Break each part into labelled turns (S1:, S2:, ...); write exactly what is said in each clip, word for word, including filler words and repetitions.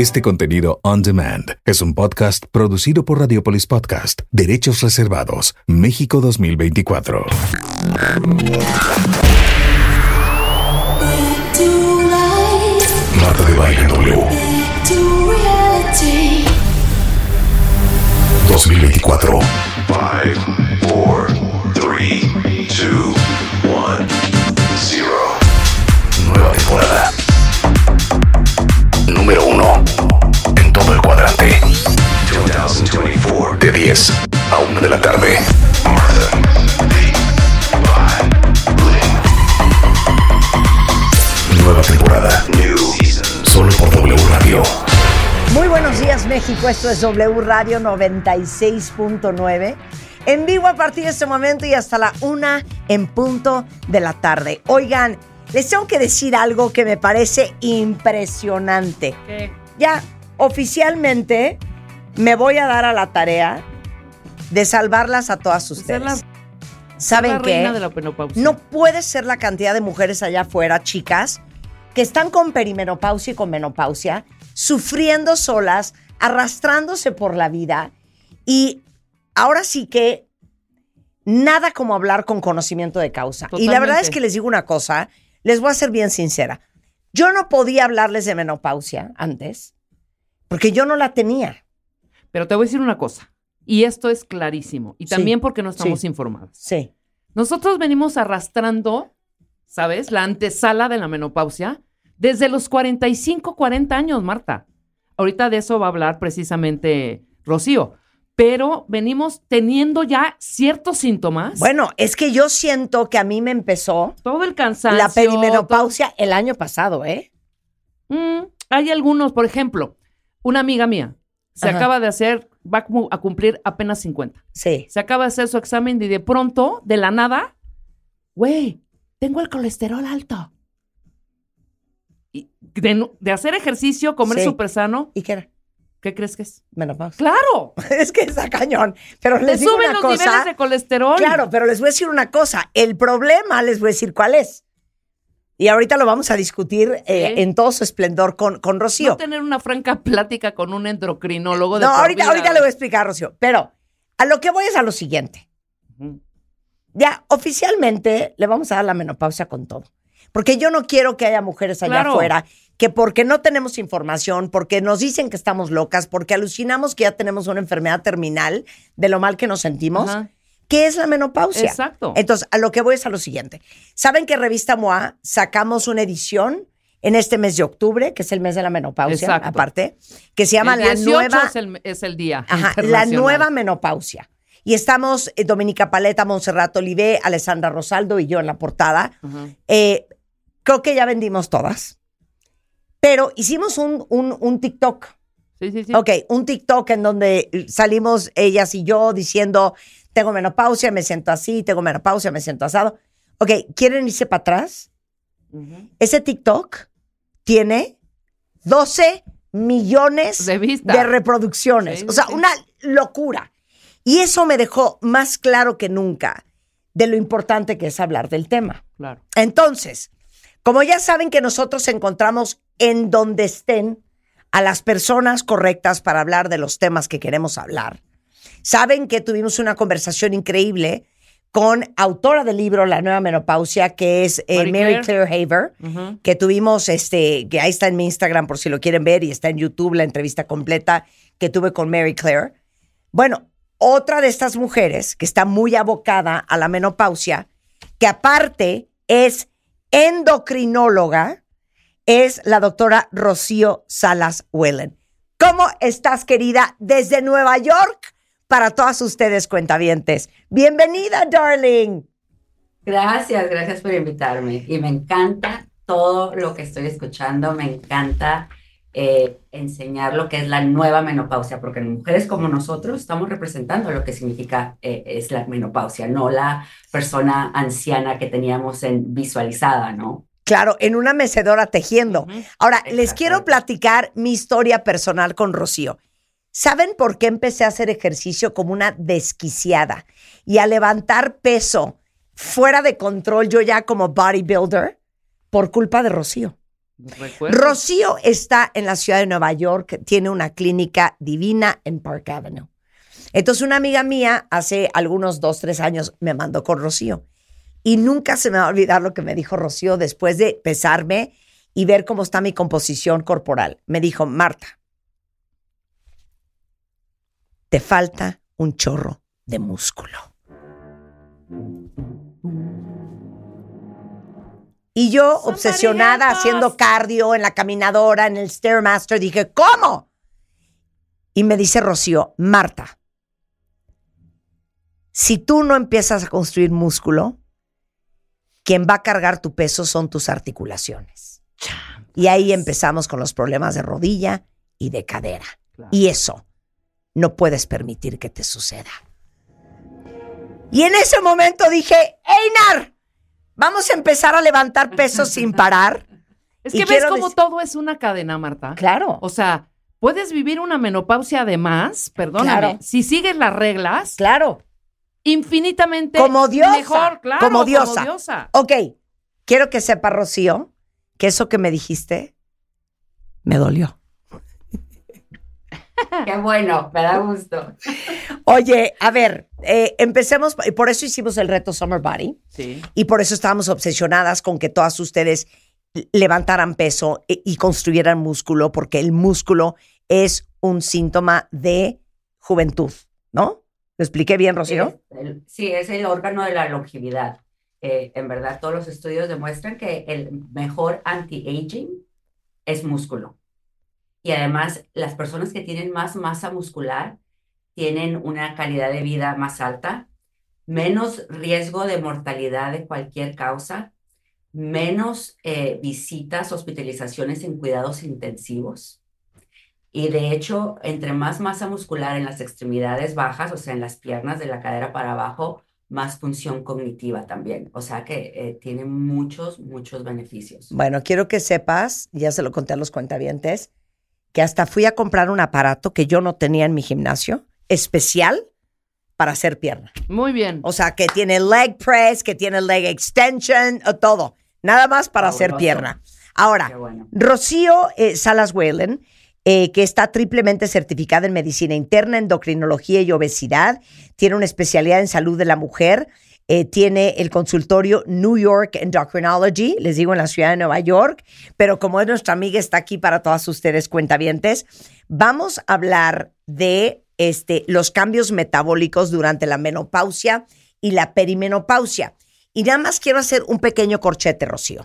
S1: Este contenido on demand es un podcast producido por Radiopolis Podcast. Derechos reservados. México dos mil veinticuatro. Marta de Baile W. dos mil veinticuatro. cinco, cuatro, tres, dos, uno, cero. Nueva temporada. Número uno en todo el cuadrante. dos mil veinticuatro. De diez a una de la tarde. Nueva temporada. Solo por W Radio.
S2: Muy buenos días, México. Esto es W Radio noventa y seis punto nueve. En vivo a partir de este momento y hasta la una en punto de la tarde. Oigan, les tengo que decir algo que me parece impresionante.
S3: ¿Qué?
S2: Ya, oficialmente, me voy a dar a la tarea de salvarlas a todas ustedes.
S3: La,
S2: ¿Saben
S3: la
S2: qué?
S3: reina de la menopausia.
S2: No puede ser la cantidad de mujeres allá afuera, chicas, que están con perimenopausia y con menopausia, sufriendo solas, arrastrándose por la vida. Y ahora sí que nada como hablar con conocimiento de causa.
S3: Totalmente.
S2: Y la verdad es que les digo una cosa, les voy a ser bien sincera. Yo no podía hablarles de menopausia antes, porque yo no la tenía.
S3: Pero te voy a decir una cosa, y esto es clarísimo, y también
S2: Sí,
S3: porque no estamos
S2: sí.
S3: informados.
S2: Sí.
S3: Nosotros venimos arrastrando, ¿sabes? La antesala de la menopausia desde los cuarenta y cinco, cuarenta años, Marta. Ahorita de eso va a hablar precisamente Rocío. Pero venimos teniendo ya ciertos síntomas.
S2: Bueno, es que yo siento que a mí me empezó
S3: Todo el cansancio.
S2: la perimenopausia el año pasado, ¿eh?
S3: todo- Mm, hay algunos, por ejemplo, una amiga mía se
S2: Ajá.
S3: acaba de hacer, va como a cumplir apenas cincuenta.
S2: Sí.
S3: Se acaba de hacer su examen y de pronto, de la nada, güey, tengo el colesterol alto. Y de, de hacer ejercicio, comer
S2: Sí.
S3: súper sano,
S2: ¿Y qué era?
S3: ¿qué crees que es?
S2: Menopausia.
S3: ¡Claro!
S2: Es que está cañón. Pero
S3: Te
S2: les digo
S3: suben
S2: una
S3: los niveles
S2: cosa.
S3: de colesterol.
S2: Claro, pero les voy a decir una cosa. El problema, les voy a decir cuál es. Y ahorita lo vamos a discutir eh,
S3: Sí.
S2: en todo su esplendor con, con Rocío.
S3: No tener una franca plática con un endocrinólogo de
S2: No,
S3: por
S2: ahorita,
S3: vida.
S2: ahorita le voy a explicar, Rocío. Pero a lo que voy es a lo siguiente.
S3: Ujú.
S2: Ya, oficialmente le vamos a dar la menopausia con todo. Porque yo no quiero que haya mujeres allá
S3: Claro.
S2: afuera que porque no tenemos información, porque nos dicen que estamos locas, porque alucinamos que ya tenemos una enfermedad terminal de lo mal que nos sentimos.
S3: Ajá.
S2: ¿Qué es la menopausia?
S3: Exacto.
S2: Entonces, a lo que voy es a lo siguiente. ¿Saben que Revista M O A sacamos una edición en este mes de octubre, que es el mes de la menopausia,
S3: Exacto.
S2: aparte, que se llama
S3: El
S2: la
S3: dieciocho
S2: nueva...
S3: es el, es el día
S2: Ajá, la
S3: internacional.
S2: nueva menopausia. Y estamos eh, Dominica Paleta, Montserrat Olivé, Alessandra Rosaldo y yo en la portada.
S3: Ajá.
S2: Eh, creo que ya vendimos todas. Pero hicimos un, un, un TikTok.
S3: Sí, sí, sí.
S2: Ok, un TikTok en donde salimos ellas y yo diciendo, tengo menopausia, me siento así, tengo menopausia, me siento asado. Ok, ¿quieren irse para atrás?
S3: Ujú.
S2: Ese TikTok tiene doce millones
S3: De vista.
S2: de reproducciones.
S3: Sí,
S2: O sea,
S3: sí.
S2: una locura. Y eso me dejó más claro que nunca de lo importante que es hablar del tema.
S3: Claro.
S2: Entonces, como ya saben que nosotros encontramos en donde estén a las personas correctas para hablar de los temas que queremos hablar, saben que tuvimos una conversación increíble con autora del libro La Nueva Menopausia, que es eh,
S3: Mary
S2: Mary
S3: Claire.
S2: Claire Haver,
S3: Ujú.
S2: que tuvimos, este, que ahí está en mi Instagram por si lo quieren ver, y está en YouTube la entrevista completa que tuve con Mary Claire. Bueno, otra de estas mujeres que está muy abocada a la menopausia, que aparte es endocrinóloga, es la doctora Rocío Salas Whelan. ¿Cómo estás, querida? Desde Nueva York, para todas ustedes, cuentavientes. Bienvenida, darling.
S4: Gracias, gracias por invitarme. Y me encanta todo lo que estoy escuchando, me encanta eh, enseñar lo que es la nueva menopausia, porque mujeres como nosotros estamos representando lo que significa eh, es la menopausia, no la persona anciana que teníamos en visualizada, ¿no?
S2: Claro, en una mecedora tejiendo.
S3: Ujú.
S2: Ahora, les
S4: Exacto.
S2: quiero platicar mi historia personal con Rocío. ¿Saben por qué empecé a hacer ejercicio como una desquiciada y a levantar peso fuera de control, yo ya como bodybuilder? Por culpa de Rocío.
S3: Recuerdo.
S2: Rocío está en la ciudad de Nueva York, tiene una clínica divina en Park Avenue. Entonces una amiga mía hace algunos dos, tres años me mandó con Rocío. Y nunca se me va a olvidar lo que me dijo Rocío después de pesarme y ver cómo está mi composición corporal. Me dijo, Marta, te falta un chorro de músculo. Y yo, obsesionada, haciendo cardio en la caminadora, en el Stairmaster, dije, ¿cómo? Y me dice Rocío, Marta, si tú no empiezas a construir músculo, quien va a cargar tu peso son tus articulaciones. Y ahí empezamos con los problemas de rodilla y de cadera.
S3: Claro.
S2: Y eso no puedes permitir que te suceda. Y en ese momento dije, Einar, vamos a empezar a levantar pesos sin parar.
S3: Es
S2: Y
S3: que ves
S2: quiero
S3: cómo
S2: dec-
S3: todo es una cadena, Marta.
S2: Claro.
S3: O sea, puedes vivir una menopausia además, perdóname,
S2: Claro.
S3: si sigues las reglas,
S2: Claro.
S3: infinitamente
S2: Como diosa.
S3: mejor, claro,
S2: Como diosa.
S3: Como diosa.
S2: Ok, quiero que sepa, Rocío, que eso que me dijiste me dolió.
S4: Qué bueno, me da gusto.
S2: Oye, a ver, eh, empecemos, y por eso hicimos el reto Summer Body,
S3: Sí.
S2: y por eso estábamos obsesionadas con que todas ustedes levantaran peso y, y construyeran músculo, porque el músculo es un síntoma de juventud, ¿no? ¿Lo expliqué bien, Rocío?
S4: Es el- sí, es el órgano de la longevidad. Eh, en verdad, todos los estudios demuestran que el mejor anti-aging es músculo. Y además, las personas que tienen más masa muscular tienen una calidad de vida más alta, menos riesgo de mortalidad de cualquier causa, menos eh, visitas, hospitalizaciones en cuidados intensivos. Y de hecho, entre más masa muscular en las extremidades bajas, o sea, en las piernas de la cadera para abajo, más función cognitiva también. O sea que eh, tiene muchos, muchos beneficios.
S2: Bueno, quiero que sepas, ya se lo conté a los cuentavientes, que hasta fui a comprar un aparato que yo no tenía en mi gimnasio, especial para hacer pierna.
S3: Muy bien.
S2: O sea, que tiene leg press, que tiene leg extension, o todo. Nada más para hacer
S4: Fabuloso.
S2: pierna. Ahora,
S4: Qué bueno.
S2: Rocío eh, Salas Whalen, eh, que está triplemente certificada en medicina interna, endocrinología y obesidad, tiene una especialidad en salud de la mujer, eh, tiene el consultorio New York Endocrinology, les digo en la ciudad de Nueva York, pero como es nuestra amiga, está aquí para todas ustedes cuentavientes. Vamos a hablar de este, los cambios metabólicos durante la menopausia y la perimenopausia. Y nada más quiero hacer un pequeño corchete, Rocío.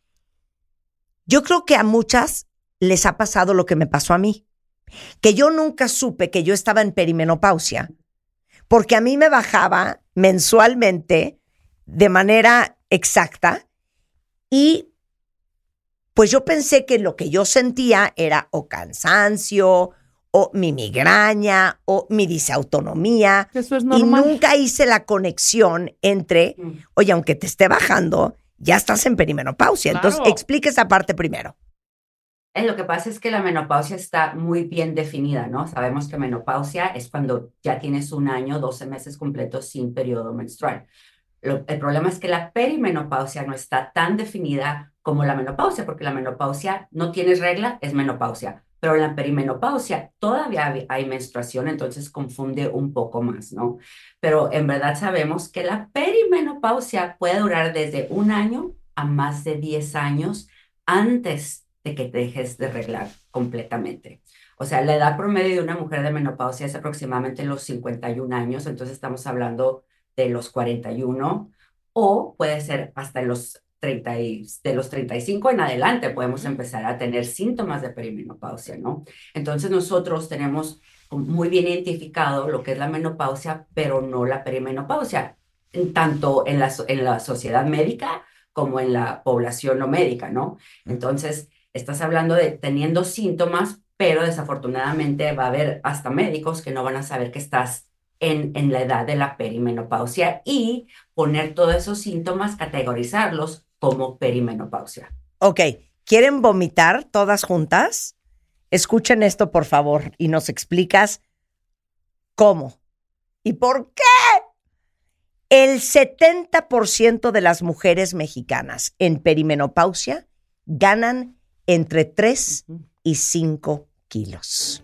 S2: Yo creo que a muchas les ha pasado lo que me pasó a mí, que yo nunca supe que yo estaba en perimenopausia, porque a mí me bajaba mensualmente de manera exacta y pues yo pensé que lo que yo sentía era o cansancio o mi migraña o mi disautonomía.
S3: Eso es
S2: Y
S3: normal.
S2: nunca hice la conexión entre,
S4: Mm.
S2: oye, aunque te esté bajando, ya estás en perimenopausia.
S3: Claro.
S2: Entonces, explique esa parte primero.
S4: Eh, Lo que pasa es que la menopausia está muy bien definida, ¿no? Sabemos que menopausia es cuando ya tienes un año, doce meses completos sin periodo menstrual. Lo- el problema es que la perimenopausia no está tan definida como la menopausia, porque la menopausia no tienes regla, es menopausia. Pero en la perimenopausia todavía hay, hay menstruación, entonces confunde un poco más, ¿no? Pero en verdad sabemos que la perimenopausia puede durar desde un año a más de diez años antes de que te dejes de reglar completamente. O sea, la edad promedio de una mujer de menopausia es aproximadamente los cincuenta y un años, entonces estamos hablando de los cuarenta y uno, o puede ser hasta los treinta y, de los treinta y cinco en adelante podemos empezar a tener síntomas de perimenopausia, ¿no? Entonces nosotros tenemos muy bien identificado lo que es la menopausia, pero no la perimenopausia, en tanto en la, so- en la sociedad médica como en la población no médica, ¿no? Entonces, estás hablando de teniendo síntomas, pero desafortunadamente va a haber hasta médicos que no van a saber que estás en, en la edad de la perimenopausia y poner todos esos síntomas, categorizarlos como perimenopausia.
S2: Ok, ¿quieren vomitar todas juntas? Escuchen esto, por favor, y nos explicas cómo y por qué. El setenta por ciento de las mujeres mexicanas en perimenopausia ganan entre tres y cinco kilos.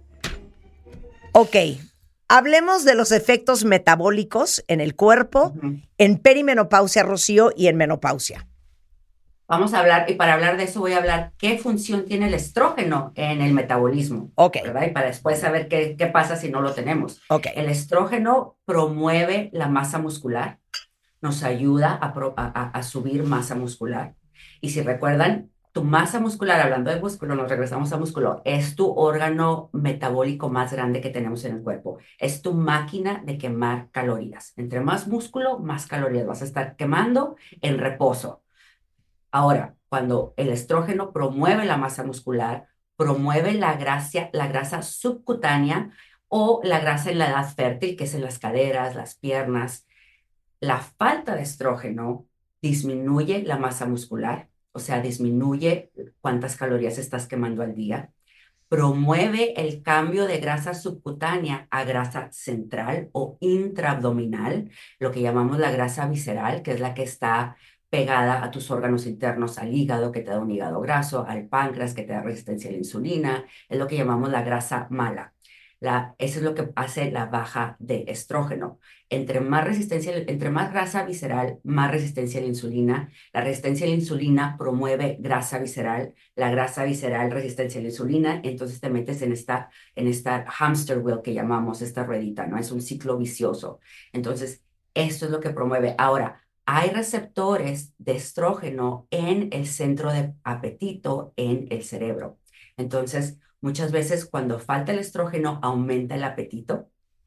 S2: Ok, hablemos de los efectos metabólicos en el cuerpo, uh-huh. en perimenopausia, Rocío, y en menopausia.
S4: Vamos a hablar, y para hablar de eso voy a hablar qué función tiene el estrógeno en el metabolismo.
S2: Ok.
S4: ¿Verdad? Y para después saber qué, qué pasa si no lo tenemos.
S2: Ok.
S4: El estrógeno promueve la masa muscular, nos ayuda a, pro, a, a subir masa muscular. Y si recuerdan, tu masa muscular, hablando de músculo, nos regresamos a músculo, es tu órgano metabólico más grande que tenemos en el cuerpo. Es tu máquina de quemar calorías. Entre más músculo, más calorías vas a estar quemando en reposo. Ahora, cuando el estrógeno promueve la masa muscular, promueve la grasa, la grasa subcutánea o la grasa en la edad fértil, que es en las caderas, las piernas, la falta de estrógeno disminuye la masa muscular, o sea, disminuye cuántas calorías estás quemando al día, promueve el cambio de grasa subcutánea a grasa central o intraabdominal, lo que llamamos la grasa visceral, que es la que está pegada a tus órganos internos, al hígado, que te da un hígado graso, al páncreas, que te da resistencia a la insulina, es lo que llamamos la grasa mala. La, eso es lo que hace la baja de estrógeno. Entre más resistencia, entre más grasa visceral, más resistencia a la insulina. La resistencia a la insulina promueve grasa visceral. La grasa visceral, resistencia a la insulina. Entonces te metes en esta, en esta hamster wheel que llamamos, esta ruedita, ¿no? Es un ciclo vicioso. Entonces, esto es lo que promueve. Ahora, hay receptores de estrógeno en el centro de apetito en el cerebro. Entonces, muchas veces cuando falta el estrógeno, aumenta el apetito,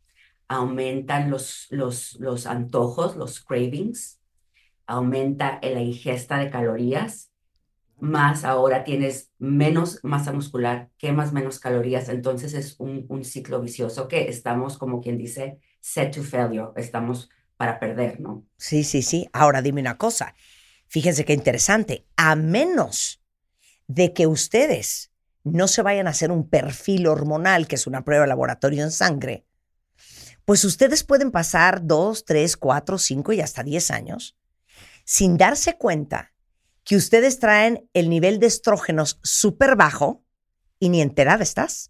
S4: aumentan los, los, los antojos, los cravings, aumenta la ingesta de calorías, más ahora tienes menos masa muscular, quemas menos calorías, entonces es un, un ciclo vicioso que estamos, como quien dice, set to failure, estamos para perder, ¿no?
S2: Sí, sí, sí. Ahora dime una cosa. Fíjense qué interesante. A menos de que ustedes no se vayan a hacer un perfil hormonal, que es una prueba de laboratorio en sangre, pues ustedes pueden pasar dos, tres, cuatro, cinco y hasta diez años sin darse cuenta que ustedes traen el nivel de estrógenos súper bajo y ni enterada estás.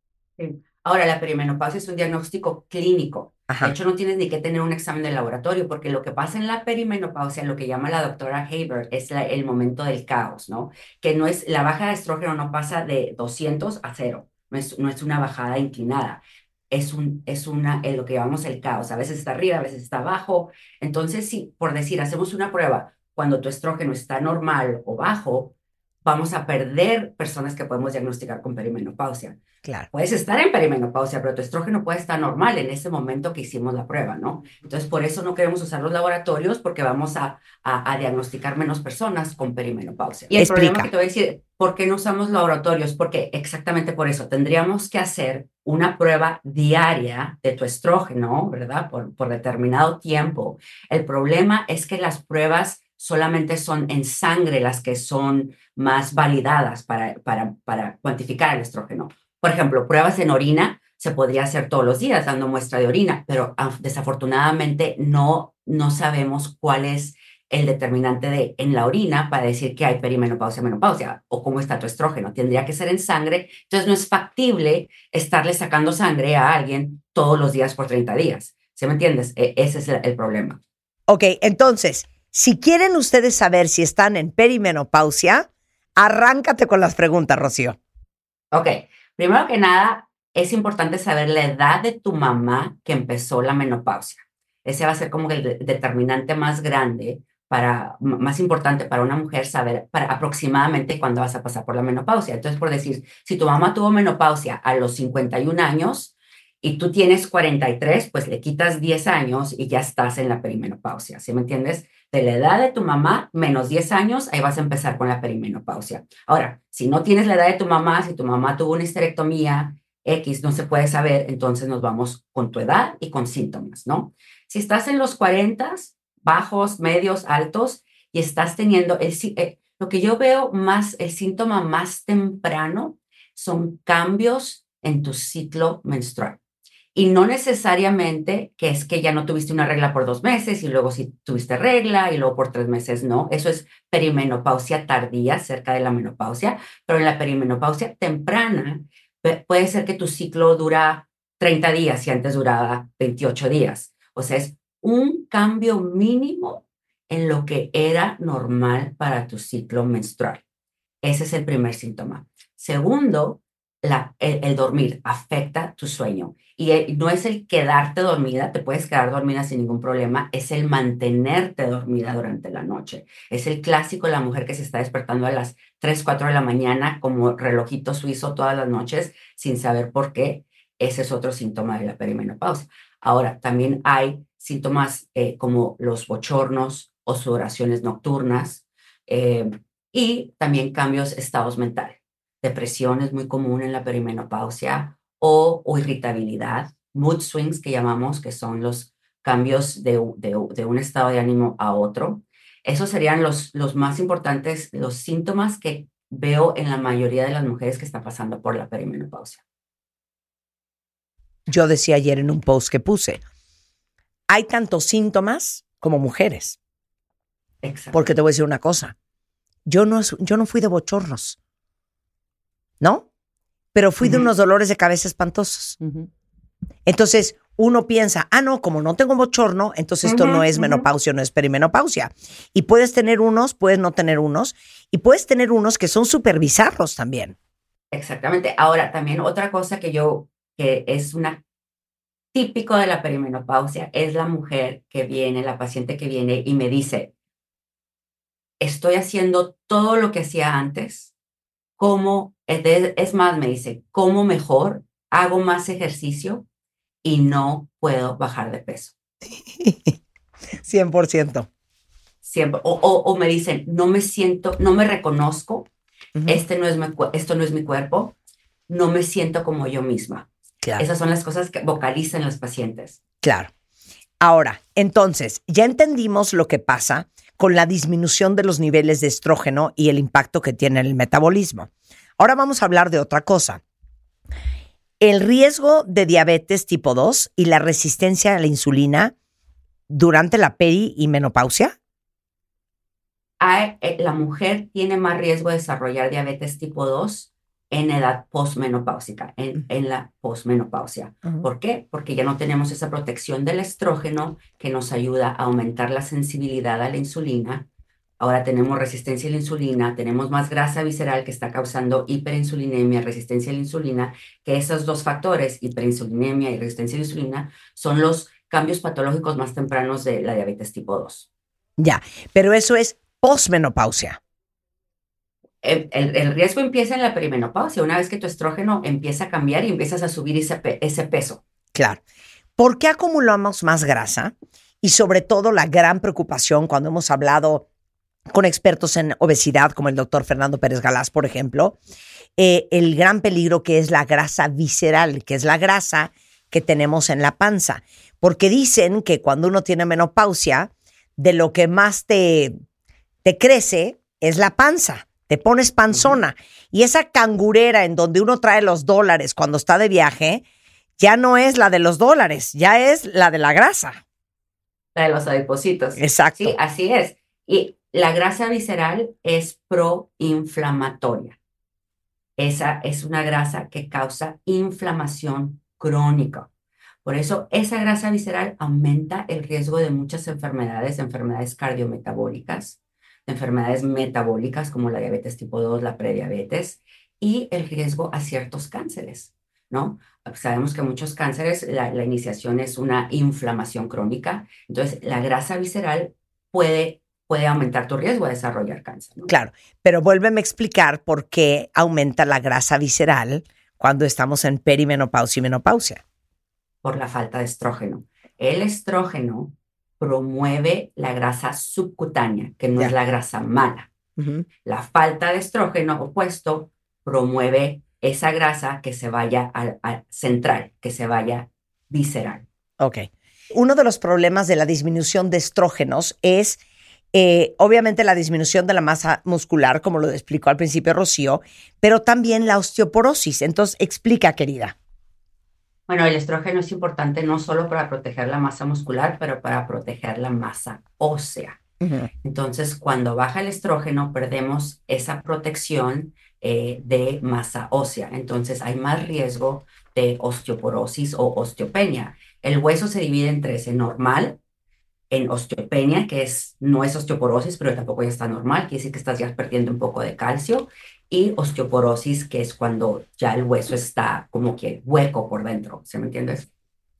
S4: Sí. Ahora, la perimenopausia es un diagnóstico clínico.
S2: Ajá.
S4: De hecho, no tienes ni que tener un examen de laboratorio, porque lo que pasa en la perimenopausia, lo que llama la doctora Haber, es la, el momento del caos, ¿no? Que no es, la baja de estrógeno no pasa de doscientos a cero, no es, no es una bajada inclinada, es, un, es una, es lo que llamamos el caos, a veces está arriba, a veces está abajo. Entonces, si, por decir, hacemos una prueba, cuando tu estrógeno está normal o bajo, vamos a perder personas que podemos diagnosticar con perimenopausia.
S2: Claro.
S4: Puedes estar en perimenopausia, pero tu estrógeno puede estar normal en ese momento que hicimos la prueba, ¿no? Entonces, por eso no queremos usar los laboratorios, porque vamos a, a, a diagnosticar menos personas con perimenopausia. Y el
S2: Explica.
S4: problema que te voy a decir, ¿por qué no usamos laboratorios? Porque exactamente por eso, tendríamos que hacer una prueba diaria de tu estrógeno, ¿verdad? Por, por determinado tiempo. El problema es que las pruebas solamente son en sangre las que son más validadas para, para, para cuantificar el estrógeno. Por ejemplo, pruebas en orina se podría hacer todos los días dando muestra de orina, pero uh, desafortunadamente no, no sabemos cuál es el determinante de, en la orina para decir que hay perimenopausia, menopausia o cómo está tu estrógeno. Tendría que ser en sangre, entonces no es factible estarle sacando sangre a alguien todos los días por treinta días. ¿Sí me entiendes? E- ese es el, el problema.
S2: Ok, entonces, si quieren ustedes saber si están en perimenopausia, arráncate con las preguntas, Rocío.
S4: Ok. Primero que nada, es importante saber la edad de tu mamá que empezó la menopausia. Ese va a ser como el de- determinante más grande, para, m- más importante para una mujer saber para aproximadamente cuándo vas a pasar por la menopausia. Entonces, por decir, si tu mamá tuvo menopausia a los cincuenta y un años y tú tienes cuarenta y tres, pues le quitas diez años y ya estás en la perimenopausia. ¿Sí me entiendes? De la edad de tu mamá menos diez años, ahí vas a empezar con la perimenopausia. Ahora, si no tienes la edad de tu mamá, si tu mamá tuvo una histerectomía X, no se puede saber, entonces nos vamos con tu edad y con síntomas, ¿no? Si estás en los cuarenta, bajos, medios, altos, y estás teniendo, el, eh, lo que yo veo más, el síntoma más temprano son cambios en tu ciclo menstrual. Y no necesariamente que es que ya no tuviste una regla por dos meses y luego sí tuviste regla y luego por tres meses no. Eso es perimenopausia tardía, cerca de la menopausia. Pero en la perimenopausia temprana puede ser que tu ciclo dura treinta días y antes duraba veintiocho días. O sea, es un cambio mínimo en lo que era normal para tu ciclo menstrual. Ese es el primer síntoma. Segundo, la, el, el dormir afecta tu sueño. Y el, no es el quedarte dormida, te puedes quedar dormida sin ningún problema, es el mantenerte dormida durante la noche. Es el clásico, la mujer que se está despertando a las tres, cuatro de la mañana como relojito suizo todas las noches sin saber por qué. Ese es otro síntoma de la perimenopausia. Ahora, también hay síntomas eh, como los bochornos o sudoraciones nocturnas eh, y también cambios estados mentales. Depresión es muy común en la perimenopausia o, o irritabilidad, mood swings que llamamos, que son los cambios de, de, de un estado de ánimo a otro. Esos serían los, los más importantes, los síntomas que veo en la mayoría de las mujeres que están pasando por la perimenopausia.
S2: Yo decía ayer en un post que puse, hay tantos síntomas como mujeres.
S4: Exacto.
S2: Porque te voy a decir una cosa, yo no, yo no fui de bochornos, ¿no? Pero fui uh-huh. de unos dolores de cabeza espantosos. Uh-huh. Entonces, uno piensa, ah, no, como no tengo bochorno, entonces esto uh-huh, no es uh-huh. menopausia, no es perimenopausia. Y puedes tener unos, puedes no tener unos, y puedes tener unos que son súper bizarros también.
S4: Exactamente. Ahora, también otra cosa que yo, que es una típico de la perimenopausia, es la mujer que viene, la paciente que viene y me dice, estoy haciendo todo lo que hacía antes, como, es más, me dice, como mejor, hago más ejercicio y no puedo bajar de peso.
S2: cien por ciento.
S4: Siempre. O, o, o me dicen, no me siento, no me reconozco, uh-huh. este no es mi, esto no es mi cuerpo, no me siento como yo misma. Claro. Esas son las cosas que vocalizan los pacientes.
S2: Claro. Ahora, entonces, ya entendimos lo que pasa con la disminución de los niveles de estrógeno y el impacto que tiene en el metabolismo. Ahora vamos a hablar de otra cosa. El riesgo de diabetes tipo dos y la resistencia a la insulina durante la peri y menopausia.
S4: La mujer tiene más riesgo de desarrollar diabetes tipo dos en edad posmenopáusica, en, en la posmenopausia. Uh-huh. ¿Por qué? Porque ya no tenemos esa protección del estrógeno que nos ayuda a aumentar la sensibilidad a la insulina. Ahora tenemos resistencia a la insulina, tenemos más grasa visceral que está causando hiperinsulinemia, resistencia a la insulina, que esos dos factores, hiperinsulinemia y resistencia a la insulina, son los cambios patológicos más tempranos de la diabetes tipo dos.
S2: Ya, pero eso es posmenopausia.
S4: El, el, el riesgo empieza en la perimenopausia, una vez que tu estrógeno empieza a cambiar y empiezas a subir ese, pe- ese peso.
S2: Claro. ¿Por qué acumulamos más grasa? Y sobre todo la gran preocupación cuando hemos hablado con expertos en obesidad, como el doctor Fernando Pérez Galás, por ejemplo, eh, el gran peligro que es la grasa visceral, que es la grasa que tenemos en la panza. Porque dicen que cuando uno tiene menopausia, de lo que más te, te crece es la panza. Te pones panzona. Uh-huh. Y esa cangurera en donde uno trae los dólares cuando está de viaje, ya no es la de los dólares, ya es la de la grasa.
S4: La de los adipocitos.
S2: Exacto.
S4: Sí, así es. Y la grasa visceral es proinflamatoria. Esa es una grasa que causa inflamación crónica. Por eso, esa grasa visceral aumenta el riesgo de muchas enfermedades, enfermedades cardiometabólicas, enfermedades metabólicas como la diabetes tipo dos, la prediabetes y el riesgo a ciertos cánceres, ¿no? Sabemos que muchos cánceres, la, la iniciación es una inflamación crónica, entonces la grasa visceral puede, puede aumentar tu riesgo de desarrollar cáncer, ¿no?
S2: Claro, pero vuélveme a explicar por qué aumenta la grasa visceral cuando estamos en perimenopausia y menopausia.
S4: Por la falta de estrógeno. El estrógeno promueve la grasa subcutánea, que no yeah. es la grasa mala. Uh-huh. La falta de estrógeno opuesto promueve esa grasa que se vaya al, al central, que se vaya visceral.
S2: Ok. Uno de los problemas de la disminución de estrógenos es, eh, obviamente, la disminución de la masa muscular, como lo explicó al principio Rocío, pero también la osteoporosis. Entonces, explica, querida.
S4: Bueno, el estrógeno es importante no solo para proteger la masa muscular, pero para proteger la masa ósea.
S2: Ujú.
S4: Entonces, cuando baja el estrógeno, perdemos esa protección eh, de masa ósea. Entonces, hay más riesgo de osteoporosis o osteopenia. El hueso se divide en tres: en normal, en osteopenia, que es, no es osteoporosis, pero tampoco ya está normal, quiere decir que estás ya perdiendo un poco de calcio, y osteoporosis, que es cuando ya el hueso está como que hueco por dentro, ¿se me entiendes?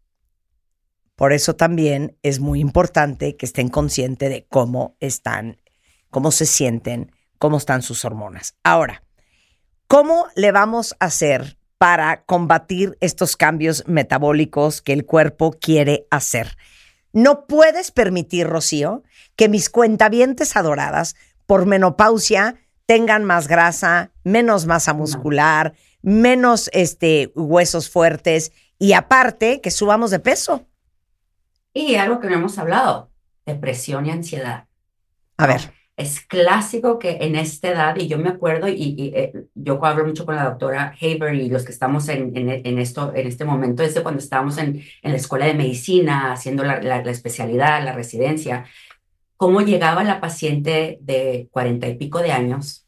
S2: Por eso también es muy importante que estén conscientes de cómo están, cómo se sienten, cómo están sus hormonas. Ahora, ¿cómo le vamos a hacer para combatir estos cambios metabólicos que el cuerpo quiere hacer? No puedes permitir, Rocío, que mis cuentavientes adoradas por menopausia tengan más grasa, menos masa muscular, menos este, huesos fuertes y aparte que subamos de peso.
S4: Y algo que no hemos hablado, depresión y ansiedad.
S2: A
S4: ¿no?
S2: ver.
S4: Es clásico que en esta edad, y yo me acuerdo, y, y eh, yo hablo mucho con la doctora Haber y los que estamos en, en, en, esto, en este momento, desde cuando estábamos en, en la escuela de medicina, haciendo la, la, la especialidad, la residencia, cómo llegaba la paciente de cuarenta y pico de años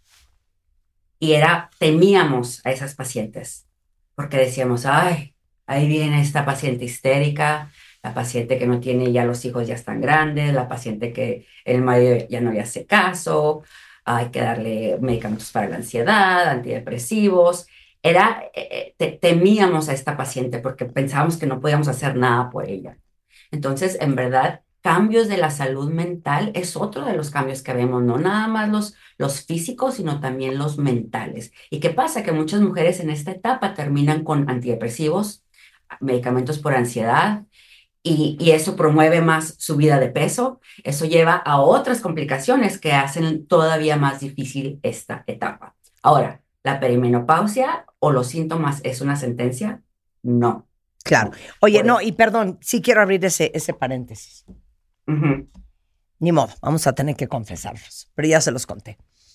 S4: y era, temíamos a esas pacientes, porque decíamos, ay, ahí viene esta paciente histérica, la paciente que no tiene, ya los hijos ya están grandes, la paciente que el marido ya no le hace caso, hay que darle medicamentos para la ansiedad, antidepresivos. Era, eh, te, temíamos a esta paciente porque pensábamos que no podíamos hacer nada por ella. Entonces, en verdad, cambios de la salud mental es otro de los cambios que vemos, no nada más los, los físicos, sino también los mentales. ¿Y qué pasa? Que muchas mujeres en esta etapa terminan con antidepresivos, medicamentos por ansiedad, Y, y eso promueve más subida de peso, eso lleva a otras complicaciones que hacen todavía más difícil esta etapa. Ahora, ¿la perimenopausia o los síntomas es una sentencia? No.
S2: Claro.
S4: No.
S2: Oye,
S4: Por
S2: no,
S4: eso.
S2: y perdón, sí quiero abrir ese, ese paréntesis.
S4: Ujú.
S2: Ni modo, vamos a tener que confesarlos, pero ya se los conté.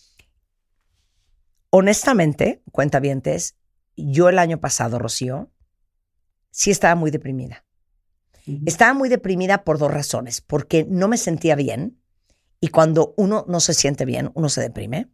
S2: Honestamente, cuentavientes, yo el año pasado, Rocío, sí estaba muy deprimida.
S4: Ujú.
S2: Estaba muy deprimida por dos razones, porque no me sentía bien y cuando uno no se siente bien, uno se deprime.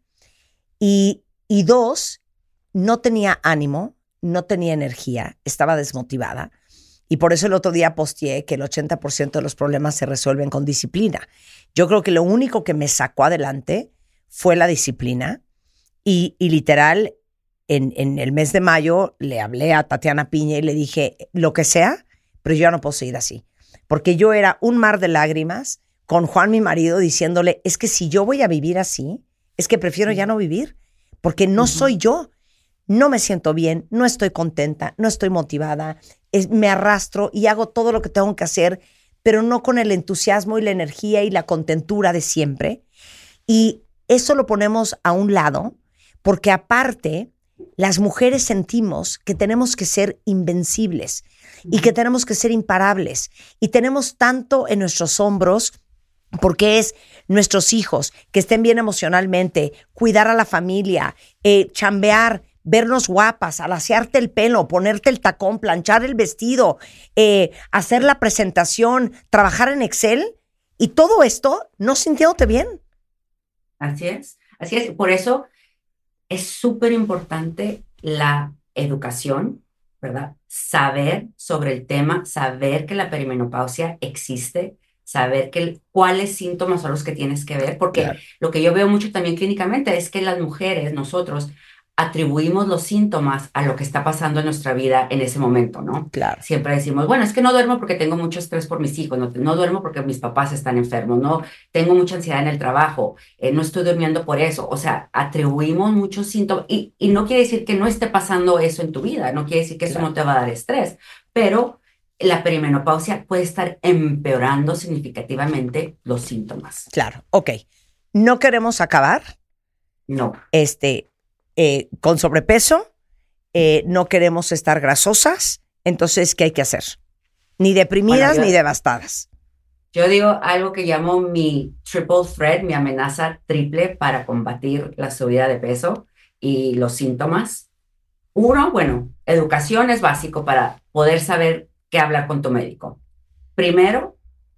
S2: Y, y dos, no tenía ánimo, no tenía energía, estaba desmotivada y por eso el otro día posteé que el ochenta por ciento de los problemas se resuelven con disciplina. Yo creo que lo único que me sacó adelante fue la disciplina y, y literal, en, en el mes de mayo le hablé a Tatiana Piña y le dije, lo que sea, pero yo ya no puedo seguir así. Porque yo era un mar de lágrimas con Juan, mi marido, diciéndole, es que si yo voy a vivir así, es que prefiero ya no vivir, porque no
S4: Ujú.
S2: soy yo. No me siento bien, no estoy contenta, no estoy motivada, es, me arrastro y hago todo lo que tengo que hacer, pero no con el entusiasmo y la energía y la contentura de siempre. Y eso lo ponemos a un lado, porque aparte, las mujeres sentimos que tenemos que ser invencibles y que tenemos que ser imparables y tenemos tanto en nuestros hombros porque es nuestros hijos que estén bien emocionalmente, cuidar a la familia, eh, chambear, vernos guapas, alaciarte el pelo, ponerte el tacón, planchar el vestido, eh, hacer la presentación, trabajar en Excel y todo esto no sintiéndote bien.
S4: Así es, así es. Por eso es súper importante la educación, ¿verdad? Saber sobre el tema, saber que la perimenopausia existe, saber que, cuáles síntomas son los que tienes que ver, porque
S2: Claro.
S4: lo que yo veo mucho también clínicamente es que las mujeres, nosotros, atribuimos los síntomas a lo que está pasando en nuestra vida en ese momento, ¿no?
S2: Claro.
S4: Siempre decimos, bueno, es que no duermo porque tengo mucho estrés por mis hijos, no, no duermo porque mis papás están enfermos, no tengo mucha ansiedad en el trabajo, eh, no estoy durmiendo por eso. O sea, atribuimos muchos síntomas y, y no quiere decir que no esté pasando eso en tu vida, no quiere decir que eso
S2: Claro.
S4: no te va a dar estrés, pero la perimenopausia puede estar empeorando significativamente los síntomas.
S2: Claro, ok. No queremos acabar
S4: No.
S2: este, eh, con sobrepeso, eh, no queremos estar grasosas, entonces, ¿qué hay que hacer? Ni deprimidas
S4: Bueno, yo-
S2: ni devastadas.
S4: Yo digo algo que llamo mi triple threat, mi amenaza triple para combatir la subida de peso y los síntomas. Uno, bueno, educación es básico para poder saber qué hablar con tu médico. Primero,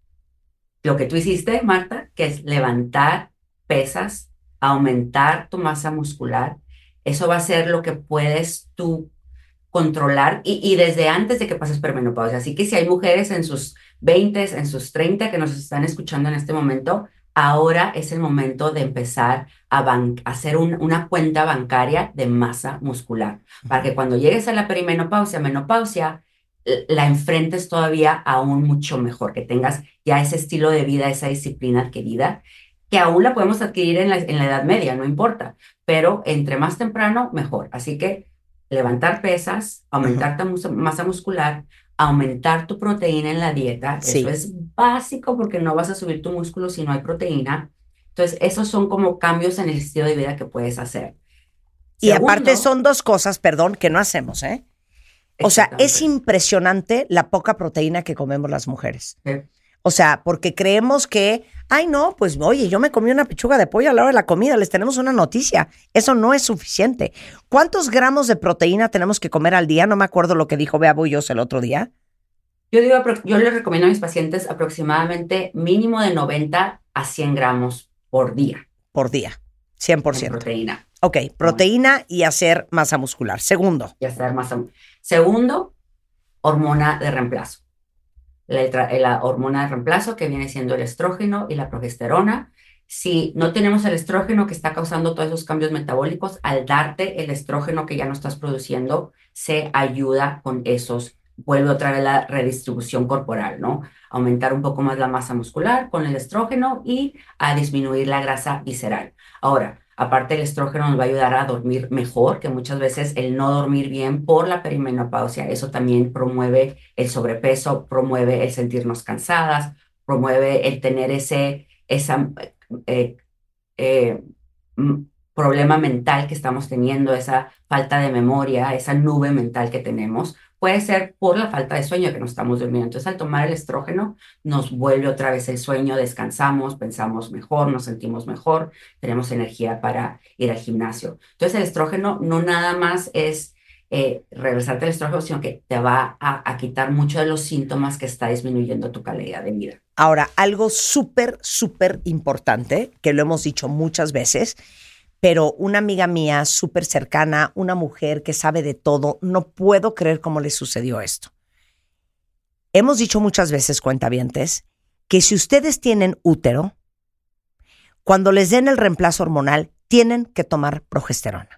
S4: lo que tú hiciste, Marta, que es levantar pesas, aumentar tu masa muscular. Eso va a ser lo que puedes tú controlar y, y desde antes de que pases por menopausia. Así que si hay mujeres en sus veinte, en sus treinta que nos están escuchando en este momento, ahora es el momento de empezar a, ban- a hacer un- una cuenta bancaria de masa muscular, para que cuando llegues a la perimenopausia, menopausia, l- la enfrentes todavía aún mucho mejor, que tengas ya ese estilo de vida, esa disciplina adquirida, que aún la podemos adquirir en la, en la edad media, no importa, pero entre más temprano, mejor. Así que levantar pesas,
S2: Ujú.
S4: aumentar tu mus- masa muscular, aumentar tu proteína en la dieta, eso
S2: Sí.
S4: es básico porque no vas a subir tu músculo si no hay proteína. Entonces, esos son como cambios en el estilo de vida que puedes hacer.
S2: Y aparte
S4: Segundo,
S2: son dos cosas, perdón, que no hacemos, ¿eh? O sea, es
S4: exactamente.
S2: impresionante la poca proteína que comemos las mujeres.
S4: eh,
S2: O sea, porque creemos que, ay, no, pues oye, yo me comí una pechuga de pollo a la hora de la comida, les tenemos una noticia. Eso no es suficiente. ¿Cuántos gramos de proteína tenemos que comer al día? No me acuerdo lo que dijo Bea Bullos el otro día.
S4: Yo digo, apro- yo les recomiendo a mis pacientes aproximadamente mínimo de noventa a cien gramos por día
S2: Por día, cien por
S4: en
S2: ciento.
S4: proteína.
S2: Ok, proteína y hacer masa muscular. Segundo,
S4: Y hacer más. aún. Segundo, hormona de reemplazo. La, tra- la hormona de reemplazo que viene siendo el estrógeno y la progesterona. Si no tenemos el estrógeno que está causando todos esos cambios metabólicos, al darte el estrógeno que ya no estás produciendo, se ayuda con esos, vuelve otra vez la redistribución corporal, ¿no? Aumentar un poco más la masa muscular con el estrógeno y a disminuir la grasa visceral. Ahora, aparte el estrógeno nos va a ayudar a dormir mejor, que muchas veces el no dormir bien por la perimenopausia, eso también promueve el sobrepeso, promueve el sentirnos cansadas, promueve el tener ese, esa, eh, eh, m- problema mental que estamos teniendo, esa falta de memoria, esa nube mental que tenemos. Puede ser por la falta de sueño que no estamos durmiendo. Entonces, al tomar el estrógeno, nos vuelve otra vez el sueño, descansamos, pensamos mejor, nos sentimos mejor, tenemos energía para ir al gimnasio. Entonces, el estrógeno no nada más es eh, regresarte al estrógeno, sino que te va a, a quitar muchos de los síntomas que está disminuyendo tu calidad de vida.
S2: ahora, algo súper, súper importante, que lo hemos dicho muchas veces, pero una amiga mía súper cercana, una mujer que sabe de todo, no puedo creer cómo le sucedió esto. Hemos dicho muchas veces, cuentavientes, que si ustedes tienen útero, cuando les den el reemplazo hormonal, tienen que tomar progesterona.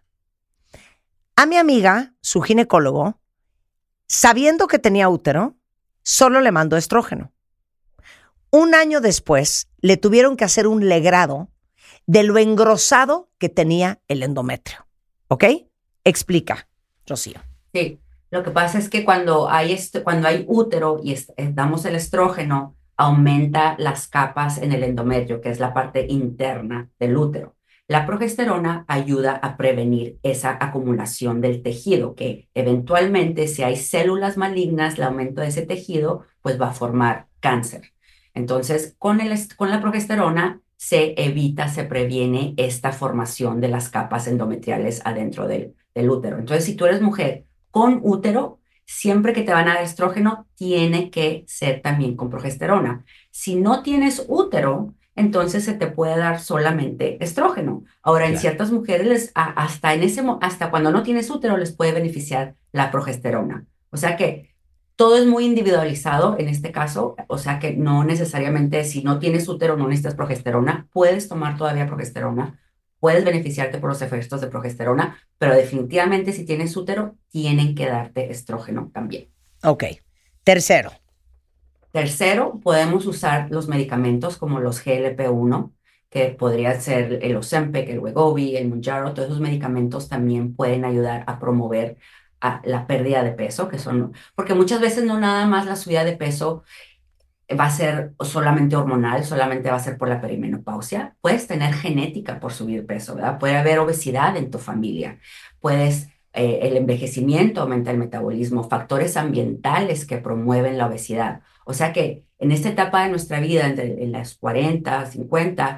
S2: A mi amiga, su ginecólogo, sabiendo que tenía útero, solo le mandó estrógeno. Un año después, le tuvieron que hacer un legrado de lo engrosado que tenía el endometrio. ¿Ok? Explica, Rocío.
S4: Sí, lo que pasa es que cuando hay, este, cuando hay útero y est- eh, damos el estrógeno, aumenta las capas en el endometrio, que es la parte interna del útero. La progesterona ayuda a prevenir esa acumulación del tejido, que eventualmente, si hay células malignas, el aumento de ese tejido, pues va a formar cáncer. Entonces, con el, est- con la progesterona se evita, se previene esta formación de las capas endometriales adentro del, del útero. Entonces, si tú eres mujer con útero, siempre que te van a dar estrógeno, tiene que ser también con progesterona. Si no tienes útero, entonces se te puede dar solamente estrógeno. Ahora, en
S2: Claro.
S4: ciertas mujeres, les- a- hasta, en ese, mo- hasta cuando no tienes útero, les puede beneficiar la progesterona. O sea que todo es muy individualizado en este caso, o sea que no necesariamente si no tienes útero no necesitas progesterona, puedes tomar todavía progesterona, puedes beneficiarte por los efectos de progesterona, pero definitivamente si tienes útero, tienen que darte estrógeno también.
S2: Ok. Tercero,
S4: Tercero, podemos usar los medicamentos como los G L P uno, que podría ser el Ozempic, el Wegovy, el Mounjaro, todos esos medicamentos también pueden ayudar a promover a la pérdida de peso, que son, porque muchas veces no nada más la subida de peso va a ser solamente hormonal, solamente va a ser por la perimenopausia. Puedes tener genética por subir peso, ¿verdad? Puede haber obesidad en tu familia, puedes, eh, el envejecimiento aumenta el metabolismo, factores ambientales que promueven la obesidad. O sea que en esta etapa de nuestra vida, entre, en las cuarenta, cincuenta,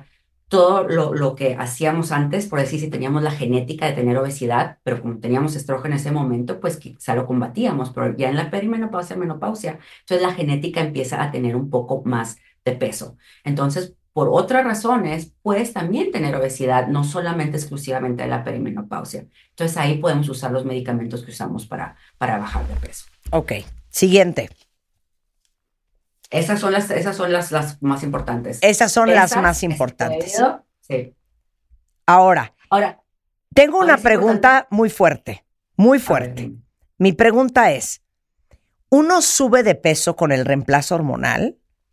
S4: todo lo, lo que hacíamos antes, por decir, si teníamos la genética de tener obesidad, pero como teníamos estrógeno en ese momento, pues quizá lo combatíamos, pero ya en la perimenopausia, menopausia, entonces la genética empieza a tener un poco más de peso. Entonces, por otras razones, puedes también tener obesidad, no solamente exclusivamente de la perimenopausia. Entonces, ahí podemos usar los medicamentos que usamos para, para bajar de peso.
S2: Ok, siguiente.
S4: Esas son las, esas son las, las más importantes.
S2: Esas son
S4: Esas,
S2: las más importantes.
S4: esteroide, sí.
S2: Ahora,
S4: Ahora,
S2: tengo una
S4: ahora es
S2: pregunta
S4: importante.
S2: muy fuerte, muy
S4: A
S2: fuerte.
S4: ver,
S2: Mi pregunta es, ¿uno sube de peso con el reemplazo hormonal?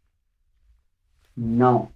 S4: no.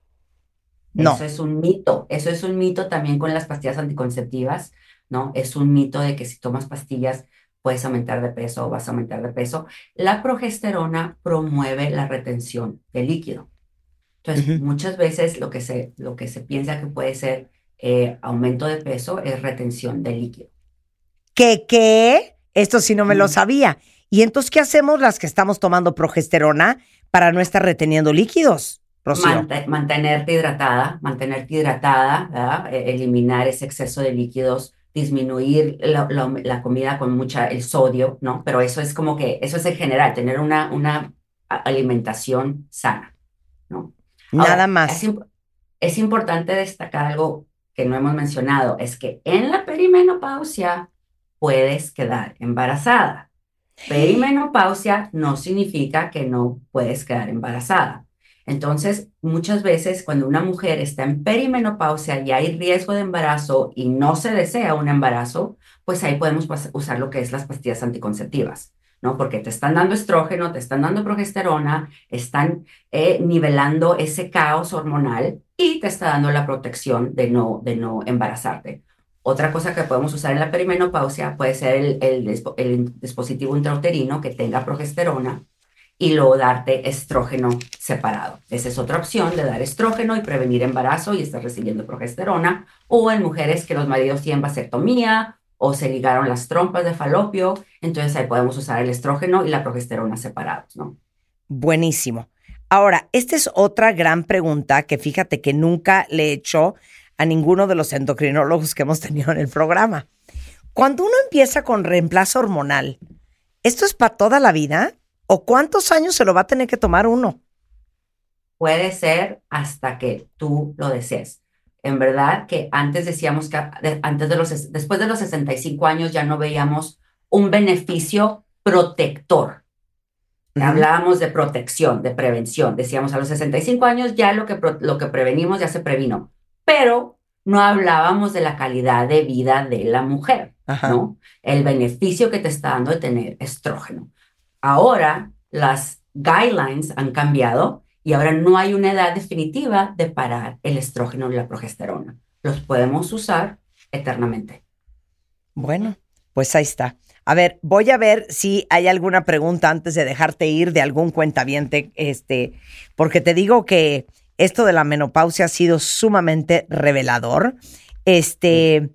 S2: No.
S4: Eso es un mito. Eso es un mito también con las pastillas anticonceptivas, ¿no? Es un mito de que si tomas pastillas puedes aumentar de peso o vas a aumentar de peso. La progesterona promueve la retención de líquido. Entonces,
S2: Ujú.
S4: muchas veces lo que se, lo que se piensa que puede ser eh, aumento de peso es retención de líquido.
S2: ¿Qué, qué? Esto sí no me lo
S4: Mm.
S2: sabía. ¿Y entonces qué hacemos las que estamos tomando progesterona para no estar reteniendo líquidos, Rocío?
S4: Mant- mantenerte hidratada, mantenerte hidratada, ¿verdad? E- eliminar ese exceso de líquidos, disminuir la, la- la comida con mucha, el sodio, ¿no? Pero eso es como que, eso es en general, tener una, una a- alimentación sana, ¿no?
S2: Nada
S4: Ahora,
S2: más.
S4: es, imp- es importante destacar algo que no hemos mencionado, es que en la perimenopausia puedes quedar embarazada. Perimenopausia no significa que no puedes quedar embarazada. Entonces, muchas veces cuando una mujer está en perimenopausia y hay riesgo de embarazo y no se desea un embarazo, pues ahí podemos pas- usar lo que es las pastillas anticonceptivas, ¿no? Porque te están dando estrógeno, te están dando progesterona, están eh, nivelando ese caos hormonal y te está dando la protección de no, de no embarazarte. Otra cosa que podemos usar en la perimenopausia puede ser el, el, dispo- el dispositivo intrauterino que tenga progesterona y luego darte estrógeno separado. Esa es otra opción de dar estrógeno y prevenir embarazo y estar recibiendo progesterona. O en mujeres que los maridos tienen vasectomía o se ligaron las trompas de falopio, entonces ahí podemos usar el estrógeno y la progesterona separados, ¿no?
S2: Buenísimo. Ahora, esta es otra gran pregunta que fíjate que nunca le he hecho a ninguno de los endocrinólogos que hemos tenido en el programa. Cuando uno empieza con reemplazo hormonal, ¿esto es para toda la vida? ¿O cuántos años se lo va a tener que tomar uno?
S4: Puede ser hasta que tú lo desees. En verdad que antes decíamos que de- antes de los, después de los sesenta y cinco años ya no veíamos un beneficio protector.
S2: Ujú.
S4: Hablábamos de protección, de prevención. Decíamos a los sesenta y cinco años ya lo que, pro- lo que prevenimos ya se previno. Pero no hablábamos de la calidad de vida de la mujer,
S2: Ajá.
S4: ¿no? El beneficio que te está dando de tener estrógeno. Ahora las guidelines han cambiado y ahora no hay una edad definitiva de parar el estrógeno y la progesterona. Los podemos usar eternamente.
S2: Bueno, pues ahí está. A ver, voy a ver si hay alguna pregunta antes de dejarte ir de algún cuentaviente, este, porque te digo que esto de la menopausia ha sido sumamente revelador. Este,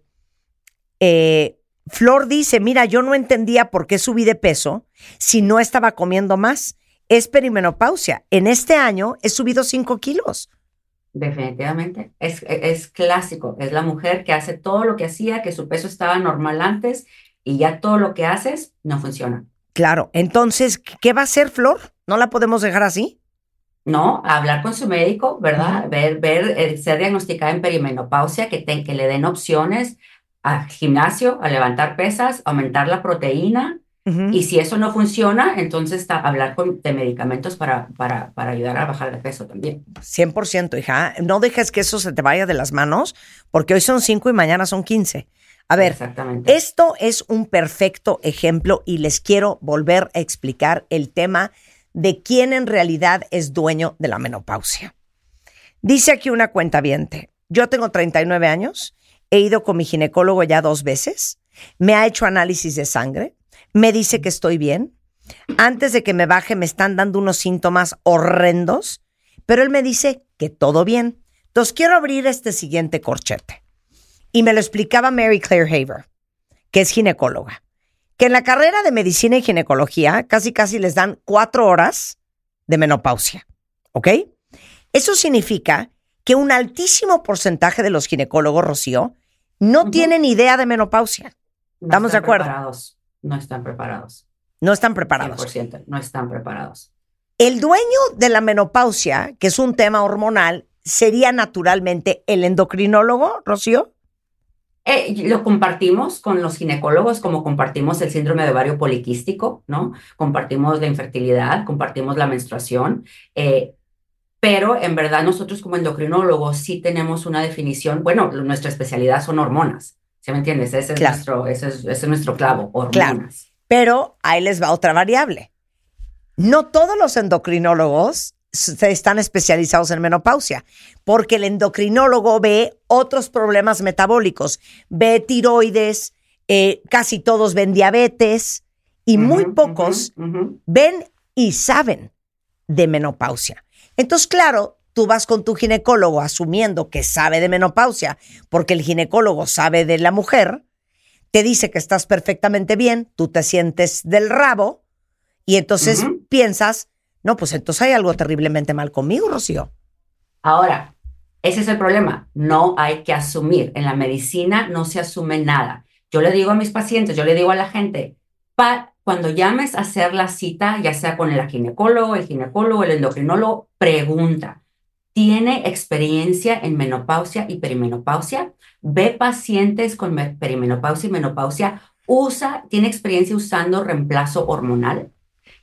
S2: eh, Flor dice, mira, yo no entendía por qué subí de peso si no estaba comiendo más. Es perimenopausia. En este año he subido cinco kilos.
S4: Definitivamente. Es, es clásico. Es la mujer que hace todo lo que hacía, que su peso estaba normal antes y ya todo lo que haces no funciona.
S2: Claro, entonces, ¿qué va a hacer Flor? ¿No la podemos dejar así?
S4: No, hablar con su médico, ¿verdad?
S2: Ujú.
S4: Ver, ver, eh, ser diagnosticada en perimenopausia, que, te- que le den opciones al gimnasio, a levantar pesas, aumentar la proteína.
S2: Ujú.
S4: Y si eso no funciona, entonces ta- hablar con, de medicamentos para, para, para ayudar a bajar de peso también.
S2: cien por ciento, hija. No dejes que eso se te vaya de las manos, porque hoy son cinco y mañana son quince. A ver,
S4: Exactamente.
S2: esto es un perfecto ejemplo y les quiero volver a explicar el tema de quién en realidad es dueño de la menopausia. Dice aquí una cuentaviente, yo tengo treinta y nueve años, he ido con mi ginecólogo ya dos veces, me ha hecho análisis de sangre, me dice que estoy bien, antes de que me baje me están dando unos síntomas horrendos, pero él me dice que todo bien. Entonces quiero abrir este siguiente corchete. Y me lo explicaba Mary Claire Haver, que es ginecóloga, que en la carrera de medicina y ginecología casi casi les dan cuatro horas de menopausia, ¿ok? Eso significa que un altísimo porcentaje de los ginecólogos, Rocío, no uh-huh. tienen idea de menopausia.
S4: No
S2: ¿Estamos de acuerdo?
S4: Preparados. No están preparados.
S2: No están preparados.
S4: cien por ciento, no están preparados.
S2: El dueño de la menopausia, que es un tema hormonal, ¿sería naturalmente el endocrinólogo, Rocío?
S4: Eh, lo compartimos con los ginecólogos, como compartimos el síndrome de ovario poliquístico, ¿no? Compartimos la infertilidad, compartimos la menstruación, eh, pero en verdad nosotros como endocrinólogos sí tenemos una definición. Bueno, nuestra especialidad son hormonas, ¿sí me entiendes? Ese es, claro. nuestro, ese es, ese es nuestro clavo, hormonas.
S2: Claro, pero ahí les va otra variable. No todos los endocrinólogos están especializados en menopausia, porque el endocrinólogo ve otros problemas metabólicos, ve tiroides, eh, casi todos ven diabetes y uh-huh, muy pocos uh-huh, uh-huh. ven y saben de menopausia. Entonces, claro, tú vas con tu ginecólogo asumiendo que sabe de menopausia, porque el ginecólogo sabe de la mujer, te dice que estás perfectamente bien, tú te sientes del rabo y entonces uh-huh. piensas, no, pues entonces hay algo terriblemente mal conmigo, Rocío.
S4: Ahora, ese es el problema. No hay que asumir. En la medicina no se asume nada. Yo le digo a mis pacientes, yo le digo a la gente, pa, cuando llames a hacer la cita, ya sea con el ginecólogo, el ginecólogo, el endocrinólogo, pregunta, ¿tiene experiencia en menopausia y perimenopausia? ¿Ve pacientes con perimenopausia y menopausia? ¿Usa, tiene experiencia usando reemplazo hormonal?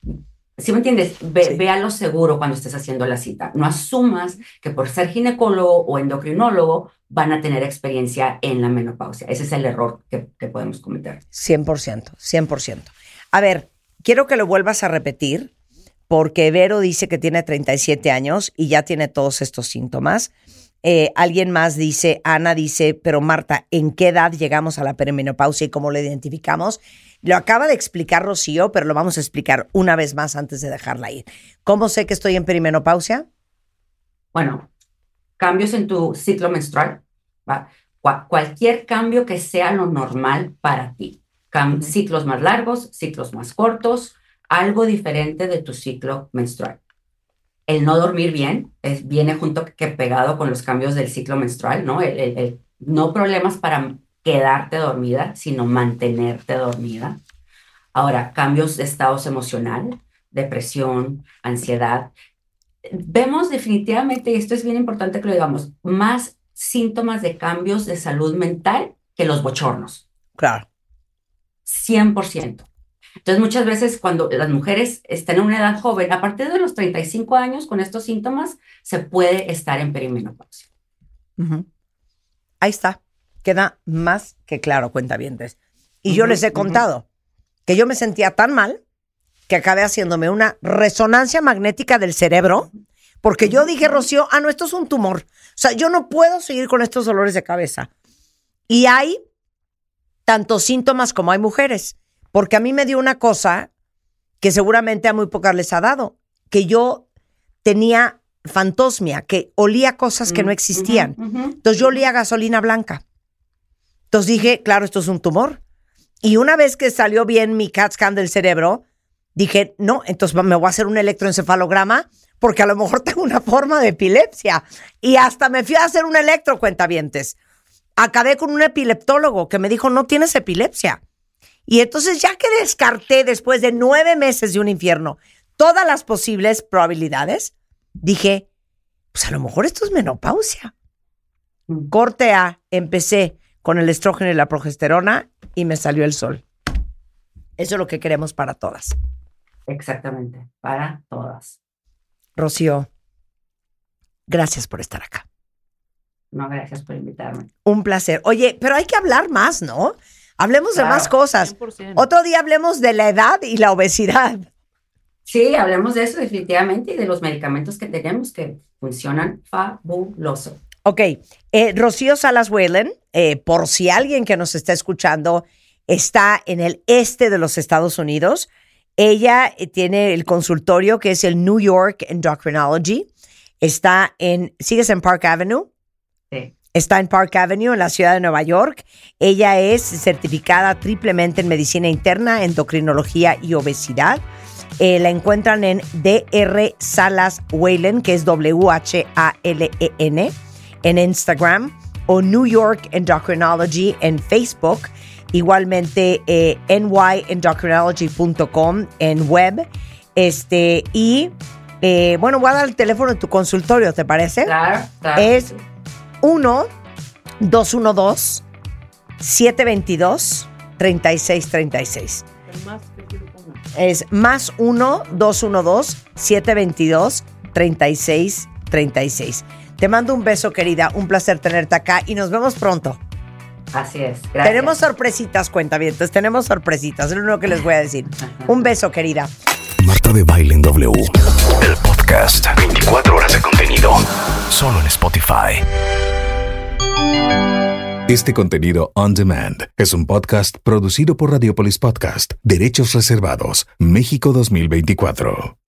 S4: ¿Sí me entiendes? Ve, sí. Ve a lo seguro cuando estés haciendo la cita. No asumas que por ser ginecólogo o endocrinólogo van a tener experiencia en la menopausia. Ese es el error que, que podemos cometer.
S2: cien por ciento, cien por ciento. A ver, quiero que lo vuelvas a repetir porque Vero dice que tiene treinta y siete años y ya tiene todos estos síntomas. Eh, alguien más dice, Ana dice, pero Marta, ¿en qué edad llegamos a la perimenopausia y cómo la identificamos? Lo acaba de explicar Rocío, pero lo vamos a explicar una vez más antes de dejarla ir. ¿Cómo sé que estoy en perimenopausia?
S4: Bueno, cambios en tu ciclo menstrual, ¿va? Cu- cualquier cambio que sea lo normal para ti. Cam- ciclos más largos, ciclos más cortos, algo diferente de tu ciclo menstrual. El no dormir bien es, viene junto que pegado con los cambios del ciclo menstrual, ¿no? El, el, el, no problemas para quedarte dormida, sino mantenerte dormida. Ahora, cambios de estados emocionales, depresión, ansiedad. Vemos definitivamente, y esto es bien importante que lo digamos, más síntomas de cambios de salud mental que los bochornos.
S2: Claro.
S4: cien por ciento. Entonces, muchas veces cuando las mujeres están en una edad joven, a partir de los treinta y cinco años, con estos síntomas, se puede estar en perimenopausia.
S2: Uh-huh. Ahí está. Queda más que claro, cuentavientes. Y uh-huh, yo les he contado uh-huh. que yo me sentía tan mal que acabé haciéndome una resonancia magnética del cerebro porque yo dije, Rocío, ah, no, esto es un tumor. O sea, yo no puedo seguir con estos dolores de cabeza. Y hay tantos síntomas como hay mujeres. Porque a mí me dio una cosa que seguramente a muy pocas les ha dado, que yo tenía fantosmia, que olía cosas que no existían. Uh-huh, uh-huh. Entonces yo olía gasolina blanca. Entonces dije, claro, esto es un tumor. Y una vez que salió bien mi CAT scan del cerebro, dije, no, entonces me voy a hacer un electroencefalograma porque a lo mejor tengo una forma de epilepsia. Y hasta me fui a hacer un electro, cuentavientes. Acabé con un epileptólogo que me dijo, no tienes epilepsia. Y entonces ya que descarté después de nueve meses de un infierno todas las posibles probabilidades, dije, pues a lo mejor esto es menopausia. Mm. Corte A, empecé con el estrógeno y la progesterona y me salió el sol. Eso es lo que queremos para todas.
S4: Exactamente, para todas.
S2: Rocío, gracias por estar acá.
S4: No, gracias por invitarme.
S2: Un placer. Oye, pero hay que hablar más, ¿no? Hablemos claro, de más cosas. cien por ciento. Otro día hablemos de la edad y la obesidad.
S4: Sí, hablemos de eso definitivamente y de los medicamentos que tenemos que funcionan fabuloso.
S2: Ok, eh, Rocío Salas Whalen, eh, por si alguien que nos está escuchando está en el este de los Estados Unidos, ella eh, tiene el consultorio que es el New York Endocrinology. Está en, ¿sigues en Park Avenue?
S4: Sí.
S2: Está en Park Avenue, en la ciudad de Nueva York. Ella es certificada triplemente en medicina interna, endocrinología y obesidad. Eh, la encuentran en D R Salas Whalen, que es W H A L E N. en Instagram o New York Endocrinology en Facebook. Igualmente eh, N Y endocrinology punto com en web. Este, y eh, bueno, voy a dar el teléfono de tu consultorio, ¿te parece?
S4: Claro, claro.
S2: Es uno dos uno dos siete dos dos tres seis tres seis. Es más uno dos uno dos siete dos dos tres seis tres seis. Te mando un beso, querida. Un placer tenerte acá y nos vemos pronto.
S4: Así es. Gracias.
S2: Tenemos sorpresitas, cuentavientes. Tenemos sorpresitas. Es lo único que les voy a decir. Un beso, querida.
S1: Marta de Baile en W. El podcast. veinticuatro horas de contenido. Solo en Spotify. Este contenido on demand es un podcast producido por Radiopolis Podcast. Derechos reservados. México dos mil veinticuatro.